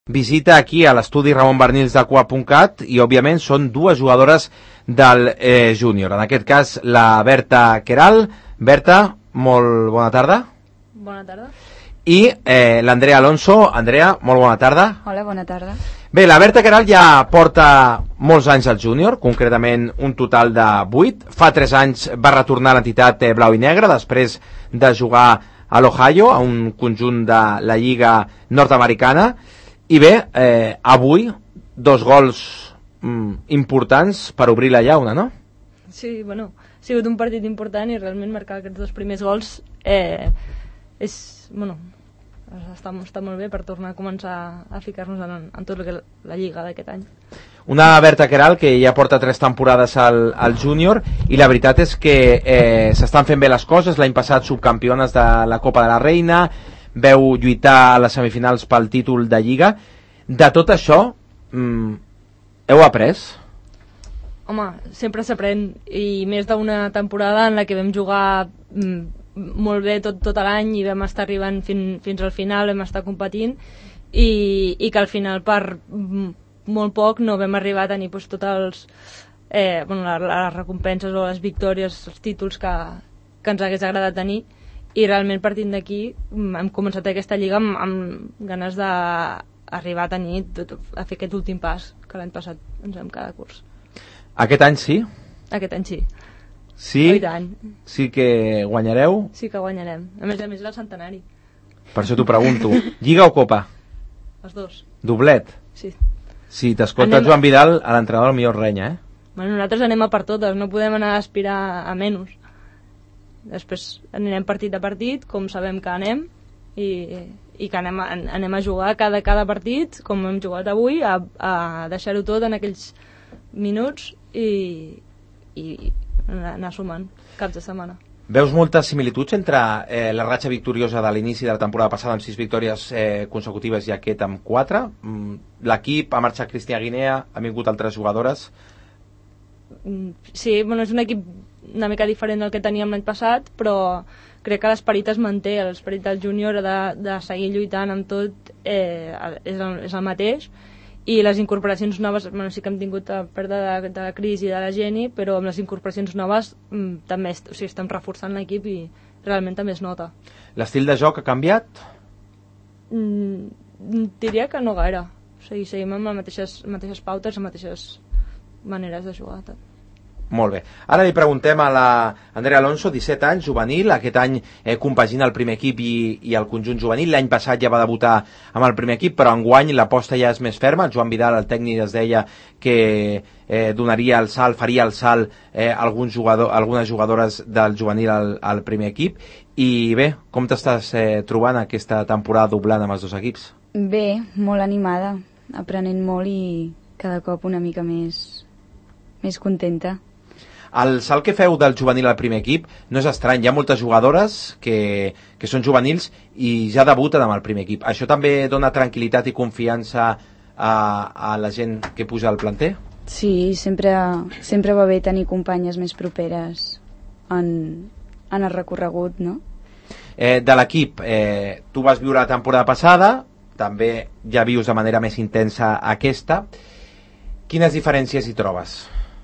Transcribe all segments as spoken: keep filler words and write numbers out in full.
Visita aquí a l'estudi Ramon Barnils de Coa punt cat i, òbviament, són dues jugadores del eh, júnior. En aquest cas, la Berta Queralt. Berta, molt bona tarda. Bona tarda. I eh, l'Andrea Alonso. Andrea, molt bona tarda. Hola, bona tarda. Bé, la Berta Queralt ja porta molts anys al júnior, concretament un total de vuit. Fa tres anys va retornar a l'entitat eh, blau i negra, després de jugar a l'Ohio, a un conjunt de la Lliga nord-americana. I bé, eh, avui, dos gols mm, importants per obrir la llauna, no? Sí, bueno, ha sigut un partit important i realment marcar aquests dos primers gols eh, és, bueno, està, està molt bé per tornar a començar a ficar-nos en, en tot el que la Lliga d'aquest any. Una Berta Queralt que ja porta tres temporades al, al júnior i la veritat és que eh, s'estan fent bé les coses. L'any passat subcampiones de la Copa de la Reina, veu lluitar a les semifinals pel títol de Lliga. De tot això, mm, heu après? Home, sempre s'aprèn, i més d'una temporada en la que vam jugar mm, molt bé tot, tot l'any i vam estar arribant fin, fins al final, vam estar competint i, i que al final per mm, molt poc no vam arribar a tenir pues, tots els eh, bueno, les, les recompenses o les victòries, els títols que, que ens hagués agradat tenir. I realment partint d'aquí hem començat aquesta lliga amb, amb ganes d'arribar a tenir tot, a fer aquest últim pas que l'any passat ens vam cada curs. Aquest any sí? Aquest any sí. Sí? Oh, i tant. Sí que guanyareu? Sí que guanyarem. A més a més és el centenari. Per això t'ho pregunto. Lliga o Copa? Els dos. Doblet? Sí. Si t'escolta Joan Vidal, a l'entrenador millor renya, eh? Bueno, nosaltres anem a per totes, no podem anar a aspirar a menys. Després anirem partit a partit, com sabem que anem, i, i que anem a, anem a jugar cada, cada partit, com hem jugat avui, a, a deixar-ho tot en aquells minuts i, i anar sumant caps de setmana. Veus moltes similituds entre eh, la ratxa victoriosa de l'inici de la temporada passada amb sis victòries eh, consecutives i aquest amb quatre? Mm, l'equip ha marxat Cristina Guinea, ha vingut altres jugadores? Sí, bueno, és un equip una mica diferent del que teníem l'any passat, però crec que l'esperit es manté, l'esperit del júnior de, de seguir lluitant amb tot eh, és, el, és el mateix, i les incorporacions noves, bueno, sí que hem tingut a perdre de, de la crisi de la Geni, però amb les incorporacions noves mm, també est, o sigui, estem reforçant l'equip i realment també es nota. L'estil de joc ha canviat? Mm, diria que no gaire, o sigui, seguim amb les mateixes, mateixes pautes, les mateixes maneres de jugar. Tot. Molt bé. Ara li preguntem a la Andrea Alonso, disset anys, juvenil, aquest any eh, compagina el primer equip i, i el conjunt juvenil. L'any passat ja va debutar amb el primer equip, però enguany l'aposta ja és més ferma. El Joan Vidal, el tècnic, es deia que eh, donaria el salt, faria el salt eh, alguns jugador, algunes jugadores del juvenil al, al primer equip. I bé, com t'estàs eh, trobant aquesta temporada doblant amb els dos equips? Bé, molt animada, aprenent molt i cada cop una mica més, més contenta. El salt que feu del juvenil al primer equip no és estrany, hi ha moltes jugadores que, que són juvenils i ja debuten amb el primer equip. Això també dona tranquil·litat i confiança a, a la gent que puja al planter? Sí, sempre, sempre va bé tenir companyes més properes en, en el recorregut, no? Eh, de l'equip, eh, tu vas viure la temporada passada, també ja vius de manera més intensa aquesta. Quines diferències hi trobes?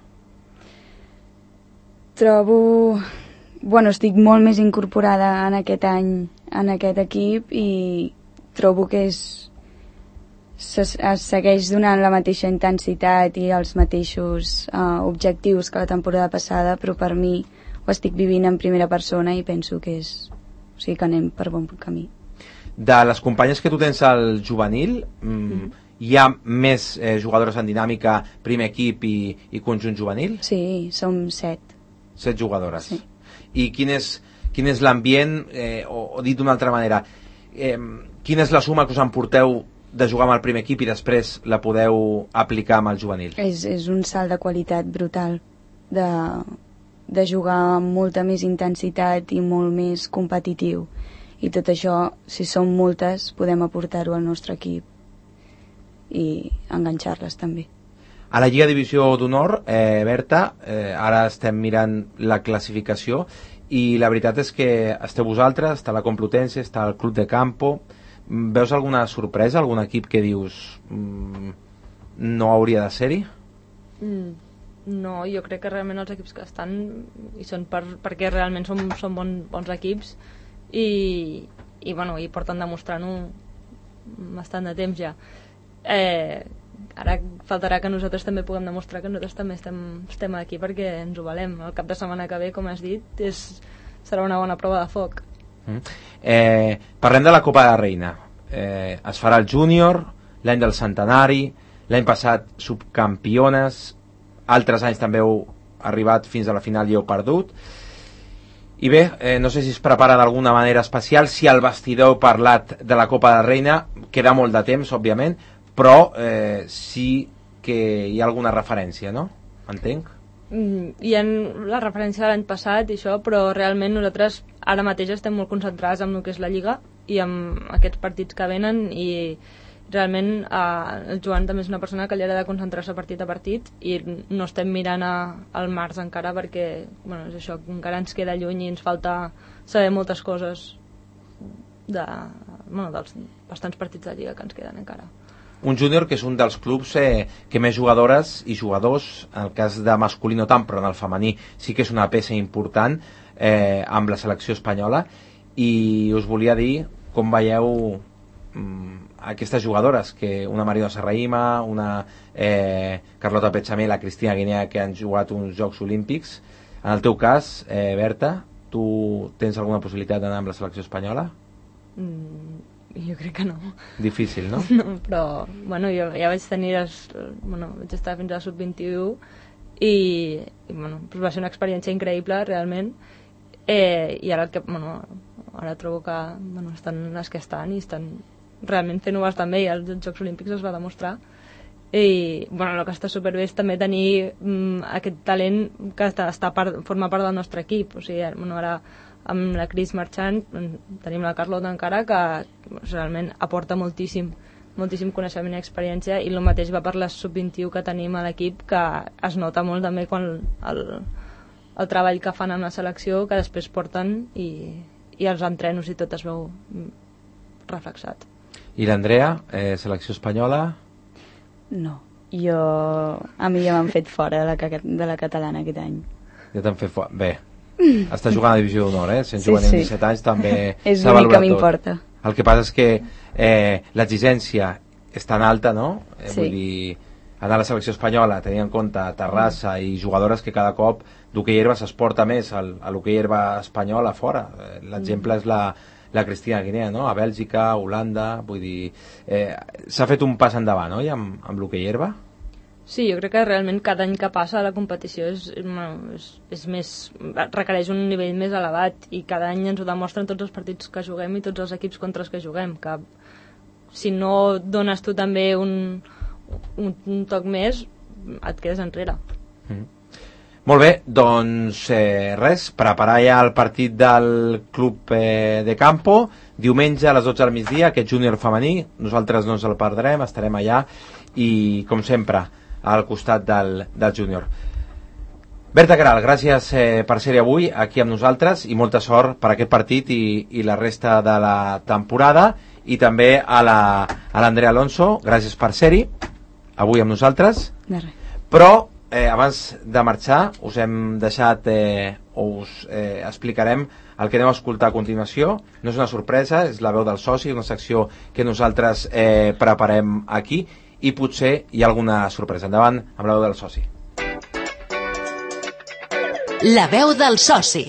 Trobo... Bueno, estic molt més incorporada en aquest any en aquest equip i trobo que és, es, es segueix donant la mateixa intensitat i els mateixos uh, objectius que la temporada passada, però per mi ho estic vivint en primera persona i penso que és... O sigui que anem per bon camí. De les companyes que tu tens al juvenil, mm, mm. hi ha més eh, jugadores en dinàmica, primer equip i, i conjunt juvenil? Sí, som set. Set jugadores. Sí. I quin és, quin és l'ambient, eh, o, o dit d'una altra manera, eh, quina és la suma que us emporteu de jugar amb el primer equip i després la podeu aplicar amb el juvenil? És, és un salt de qualitat brutal, de, de jugar amb molta més intensitat i molt més competitiu. I tot això, si som moltes, podem aportar-ho al nostre equip i enganxar-les també. A la Lliga Divisió d'Honor, eh, Berta, eh, ara estem mirant la classificació i la veritat és que esteu vosaltres, està la Complutense, està el Club de Campo, veus alguna sorpresa, algun equip que dius mm, no hauria de ser-hi? Mm, no, jo crec que realment els equips que estan hi són per, perquè realment són, són bon, bons equips i, i, bueno, i porten demostrant-ho bastant de temps ja. Eh, ara faltarà que nosaltres també puguem demostrar que nosaltres també estem, estem aquí perquè ens ho valem. El cap de setmana que ve, com has dit, és, serà una bona prova de foc. Mm. Eh, parlem de la Copa de la Reina. Eh, es farà el júnior, l'any del centenari, l'any passat subcampiones, altres anys també heu arribat fins a la final i heu perdut. I bé, eh, no sé si es prepara d'alguna manera especial, si al vestidor heu parlat de la Copa de la Reina, queda molt de temps, òbviament, però eh, sí que hi ha alguna referència, no? Entenc? Mm, hi ha la referència de l'any passat i això, però realment nosaltres ara mateix estem molt concentrats en el que és la Lliga i en aquests partits que venen i realment eh, el Joan també és una persona que li agrada concentrar-se partit a partit i no estem mirant a, al març encara perquè bueno, és això, encara ens queda lluny i ens falta saber moltes coses de, bueno, dels bastants partits de Lliga que ens queden encara. Un júnior que és un dels clubs eh, que més jugadores i jugadors, en el cas de masculí no tant, però en el femení sí que és una peça important eh, amb la selecció espanyola i us volia dir com veieu mm, aquestes jugadores, que una Marina Serraima, una eh, Carlota Petxamé, la Cristina Guinea, que han jugat uns Jocs Olímpics. En el teu cas, eh, Berta, tu tens alguna possibilitat d'anar amb la selecció espanyola? Mm. Jo crec que no. Difícil, no? No, però, bueno, jo ja vaig tenir, els, bueno, vaig estar fins a sub vint-i-u i, i bueno, pues va ser una experiència increïble, realment. Eh, I ara, que, bueno, ara trobo que bueno, estan les que estan i estan realment fent-ho bastant bé i als Jocs Olímpics es va demostrar. I, bueno, el que està superbé és també tenir mm, aquest talent que està, està part, forma part del nostre equip. O sigui, bueno, ara amb la Cris marxant tenim la Carlota encara que realment aporta moltíssim moltíssim coneixement i experiència i el mateix va per les sub vint-i-u que tenim a l'equip que es nota molt també quan el, el treball que fan amb la selecció que després porten i, i els entrenos i tot es veu reflexat. I l'Andrea, eh, selecció espanyola? No, jo a mi ja m'han fet fora de la, de la catalana aquest any. Ja t'han fet fora, bé. Està jugant a Divisió d'Honor, eh? Sent sí, jugant sí. amb disset anys també és s'ha l'únic que valorat m'importa. tot. El que passa és que eh, l'exigència és tan alta, no? Eh, sí. Vull dir, anar a la selecció espanyola, tenint en compte Terrassa mm. i jugadores que cada cop d'hoquei herba s'exporta més al, a l'hoquei herba espanyol a fora. Eh, L'exemple mm. és la, la Cristina Guinea, no? A Bèlgica, a Holanda, vull dir... Eh, s'ha fet un pas endavant, oi?, amb, amb l'hoquei herba? Sí, jo crec que realment cada any que passa la competició és, bueno, és, és més, requereix un nivell més elevat i cada any ens ho demostren tots els partits que juguem i tots els equips contra els que juguem, que si no dones tu també un, un, un toc més et quedes enrere. Mm. Molt bé, doncs eh, res, preparar ja el partit del club eh, de campo diumenge a les dotze del migdia, aquest júnior femení, nosaltres no ens el perdrem, estarem allà i com sempre al costat del, del júnior. Berta Queralt, gràcies eh, per ser-hi avui aquí amb nosaltres i molta sort per aquest partit i, i la resta de la temporada i també a l'Andrea Alonso, gràcies per ser-hi avui amb nosaltres. De res. Però eh, abans de marxar us hem deixat eh, o us eh, explicarem el que anem a escoltar a continuació. No és una sorpresa, és la veu del soci, una secció que nosaltres eh, preparem aquí i potser hi ha alguna sorpresa. Endavant amb la veu del soci. La veu del soci.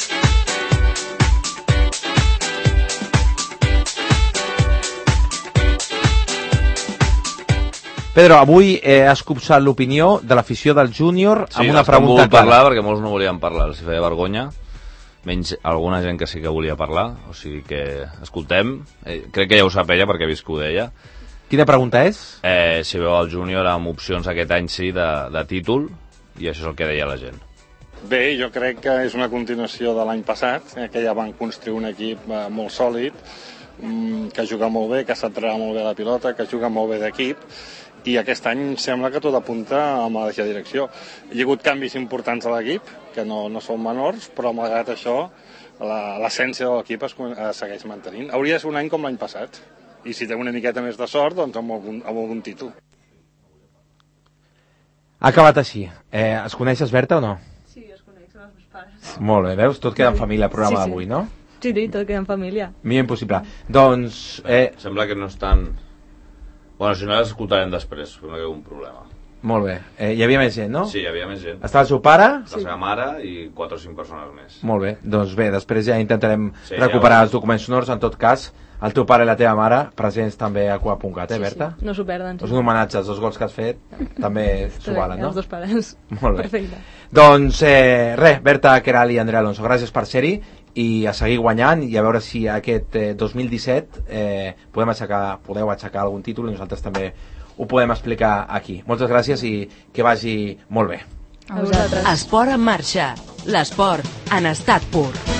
Pedro, avui eh, has copsat l'opinió de l'afició del júnior sí, amb una pregunta pregunta clara. Parlar perquè molts no volien parlar, els feia vergonya, menys alguna gent que sí que volia parlar, o sigui que escoltem, eh, crec que ja ho sap ella perquè ha viscut ella. Quina pregunta és? Eh, si veu el júnior amb opcions aquest any sí de, de títol, i això és el que deia la gent. Bé, jo crec que és una continuació de l'any passat, eh, que ja van construir un equip eh, molt sòlid, mm, que juga molt bé, que s'entrena molt bé la pilota, que juga molt bé d'equip, i aquest any sembla que tot apunta a la mateixa direcció. Hi ha hagut canvis importants a l'equip, que no, no són menors, però malgrat això l'essència de l'equip es, es segueix mantenint. Hauria de ser un any com l'any passat. i si té una miqueta més de sort, doncs amb algun, amb algun títol. Ha acabat així. Eh, es coneixes, Berta, o no? Sí, es coneixen els meus pares. Molt bé, veus? Tot queda en família al programa Sí, sí. d'avui, no? Sí, sí, tot queda en família. Millor impossible. Doncs... Eh, Sembla que no estan... Bueno, si no les escoltarem després, sembla que hi ha un problema. molt bé. Eh, hi havia més gent, no? Sí, hi havia més gent. Estava el seu pare? La seva mare i quatre o cinc persones més. Molt bé. Doncs bé, després ja intentarem Sí, recuperar ja ho- els documents sonors. En tot cas, el teu pare i la teva mare presents també a Coa.cat, eh, Berta? Sí, no s'ho perden. És un homenatge als dos gols que has fet, també s'ho valen, no? Els dos pares. Molt bé. Perfecte. Doncs eh, res, Berta Queralt i Andrea Alonso, gràcies per ser-hi i a seguir guanyant i a veure si aquest eh, dos mil disset eh, podem aixecar, podeu aixecar algun títol i nosaltres també ho podem explicar aquí. Moltes gràcies i que vagi molt bé. A vosaltres. Esport en marxa. L'esport en estat pur.